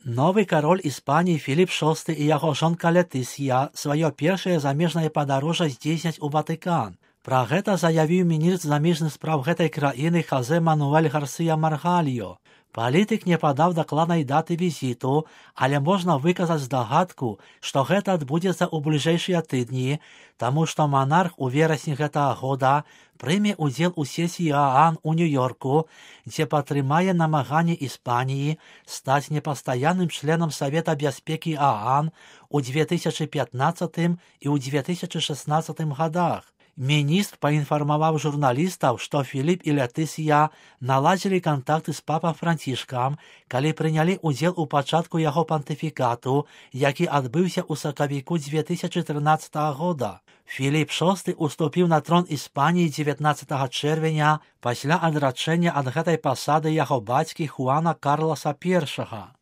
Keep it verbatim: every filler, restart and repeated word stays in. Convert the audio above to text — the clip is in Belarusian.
Новы кароль Іспаніі Філіп шосты і яго жонка Летысія сваё першае замежнае падарожжа здзейсняць у Ватыкан. Пра гэта заявіў міністр замежных спраў гэтай краіны Хозе Мануэль Гарсія Маргальо. Палітык не падаў дакладнай даты візіту, але можна выказаць здагадку, што гэта адбудзецца ў бліжэйшыя тыдні, таму што манарх у верасні гэтага года прыме ўдзел у сесіі ААН у Нью-Йорку, дзе падтрымае намаганне Іспаніі стаць непастаянным членам Савета бяспекі ААН у две тысячы пятнаццатым і ў две тысячы шаснаццатым гадах. Міністр паінфармаваў журналістаў, што Філіп і Летысія наладзілі кантакты з папам Францішкам, калі прынялі ўдзел у пачатку яго пантыфікату, які адбыўся ў сакавіку две тысячы трынаццатага года. Філіп шосты уступіў на трон Іспаніі дзевятнаццатага чэрвеня пасля адрачэння ад гэтай пасады яго бацькі Хуана Карласа першага.